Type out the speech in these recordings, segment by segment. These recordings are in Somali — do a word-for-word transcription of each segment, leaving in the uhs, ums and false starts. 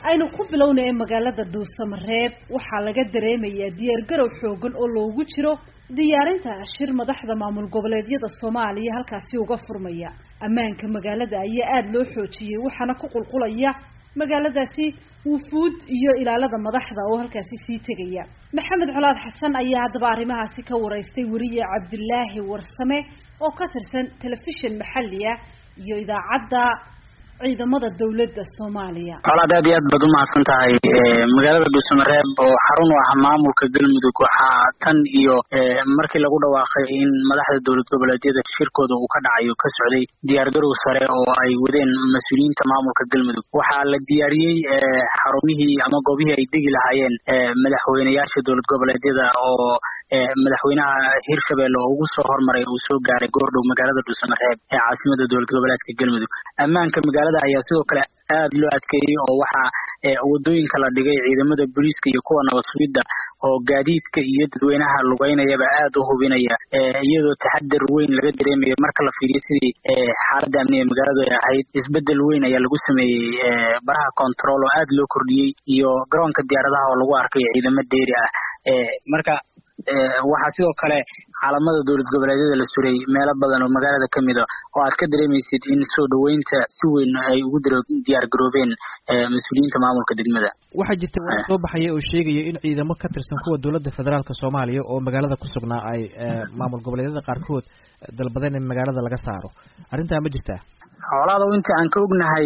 aynu ku bilownay magaalada Dhuusamareeb waxaa laga dareemayaa diyaar garow xoogan oo loogu jiro diyaarinta shir madaxda maamul goboleedyada Soomaaliya halkaasi uga furmaya ammaanka magaalada ayaa aad loo xoojiyay waxaana ku qulqulaya magaaladaasi wufuud iyo ilaalada madaxda oo halkaasi sii tagaya Maxamed Colaad Xasan ayaa hadaba arrimahaasi ka wareystay wariye Cabdulaahi Warsame oo ka tirsan telefishin maxalli ah iyo idaacadda ciidamada dawladda Soomaaliya. Colaad aad iyo aad baad u mahadsan tahay magaalada Dhuusamareeb oo xarun u ah maamulka Galmudug waxaa tan iyo markii lagu dhawaaqay in madaxda dawlad goboleedyada shirkooda uu ka dhacayo ka socday diyaar garow sare oo ay wadeen mas'uuliyiinta maamulka Galmudug waxaa la diyaariyay xarumihii ama goobihii ay degi lahaayeen madaxweynayaasha dawlad goboleedyada oo madaxweynaha Hirshabelle oo ugu soo hormaray uu soo gaaray goordhow magaalada Dhuusamareeb ee caasimada dawlad goboleedka Galmudug ammaanka magaalada ayaa sidoo kale aad loo adkeeyay oo waxa wadooyinka la dhigay ciidamada booliiska iyo kuwa nabad sugidda oo gaadiidka iyo dadweynaha lugeynayaba aad u hubinaya iyadoo taxaddar weyn laga dareemayo marka la fiiriyo sidii xaaladda amniga magaalada ay ahayd isbedel weyn ayaa lagu sameeyay baraha control oo aad loo kordhiyay iyo garoonka diyaaradaha oo lagu arkay ciidamo dheeri ah marka waxaa sidoo kale caalamada dawlad goboleedyada la suray meelo badan oo magaalada ka mid ah oo aad ka dareemaysid in soo dhaweynta si weyn ay ugu diyaar garoobeen mas'uuliyiinta maamulka degmada waxaa jirta war soo baxaya oo sheegaya in ciidamo ka tirsan kuwa dawladda federaalka Soomaaliya oo magaalada ku sugnaa ay maamul goboleedyada qaarkood dalbadeen in magaalada laga saaro arrinta ma jirtaa xoolaha inta aan ka ognahay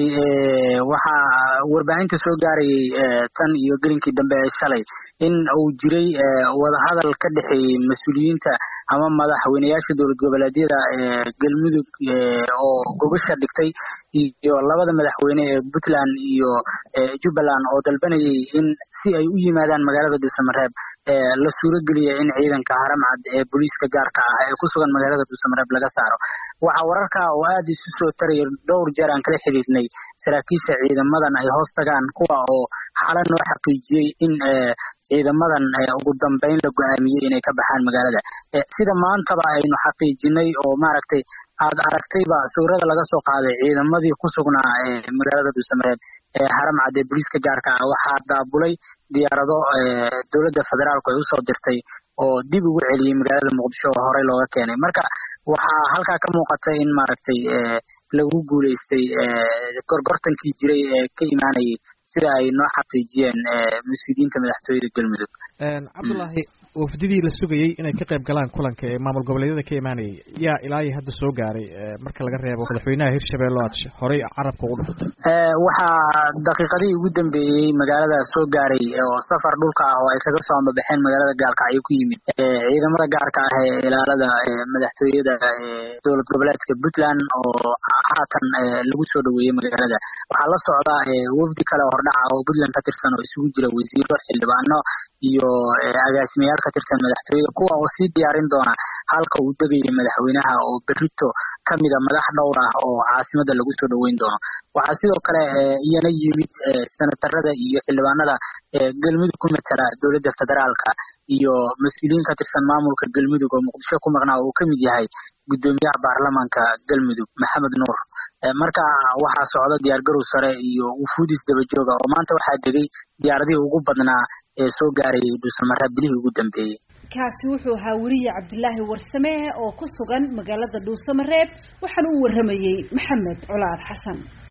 waxa warbaahinta soo gaaray tan iyo gelinkii dambe ee shalay in uu jiray wada hadal ka dhaxeeyay mas'uuliyiinta ama madaxweynayaasha dawlad goboleedyada Galmudug oo gobasha dhigtay iyo labada madaxweyne ee Puntland iyo Jubbaland oo dalbanayay in si ay u yimaadaan magaalada Dhuusamareeb la suurageliyay in ciidanka haramcad ee booliiska gaarka ah ee ku sugan magaalada Dhuusamareeb laga saaro waxa wararka oo aad isu soo taray dhowr jeer aan kala xiriirnay saraakiisha ciidamadan ay hoos tagaan kuwa oo xalan loo xaqiijiyay in ciidamadan ugu dambeyn la go'aamiyay inay ka baxaan magaalada sida maantaba aynu xaqiijinay oo maaragtay aad aragtayba sawirada laga soo qaaday ciidamadii ku sugnaa magaalada Dhuusamareeb ee haramcad ee booliiska gaarka ah waxaa daabulay diyaarado dawladda federaalku ay u soo dirtay oo dib ugu celiyay magaalada Muqdisho oo horey looga keenay marka waxaa halkaa ka muuqatay in maaragtay lagu guuleystay gorgortankii jiray ee ka imaanayay sida ay noo xaqiijiyeen mas'uuliyiinta madaxtooyada Galmudug Cabdulaahi wafdidii la sugayay inay ka qayb galaan kulanka ee maamul goboleedyada ka imaanayay yaa ilaa iyo hadda soo gaaray marka laga reebo madaxweynaha Hirshabelle oo horey carabka ugu dhuftay waxaa daqiiqadii ugu dambeeyay magaalada soo gaaray oo safar dhulka ah oo ay kaga soo baxeen magaalada Gaalkacyo ku yimid ciidamada gaarka ah ee ilaalada madaxtooyada dawlad goboleedka Puntland oo haatan lagu soo dhaweeyay magaalada waxaa la socda wafdi kale oo hordhaca oo Puntland ka tirsan oo isugu jira wasiiro xildhibaano iyo agaasimayaal ka tirsan madaxtooyada kuwa oo sii diyaarin doona halka uu degay madaxweynaha oo berrito kamida madax dhowr ah oo caasimada lagu soo dhaweyn doono waxaa sidoo kale iyana yimid senatarada iyo xildhibaanada Galmudug ku matala dawladda federaalka iyo mas'uuliyiin ka tirsan maamulka Galmudug oo Muqdisho ku maqnaa oo ka mid yahay gudoomiyaha baarlamaanka Galmudug Maxamed Nuur marka waxaa socda diyaar garow sare iyo wufuudis daba jooga oo maanta waxaa degay diyaaradii ugu badnaa ee soo gaaray Dhuusamareeb bilihii ugu dambeeyay kaasi wuxuu ahaa wariye Cabdulaahi Warsame oo ku sugan magaalada Dhuusamareeb waxaan u waramayay Maxamed Colaad Xasan.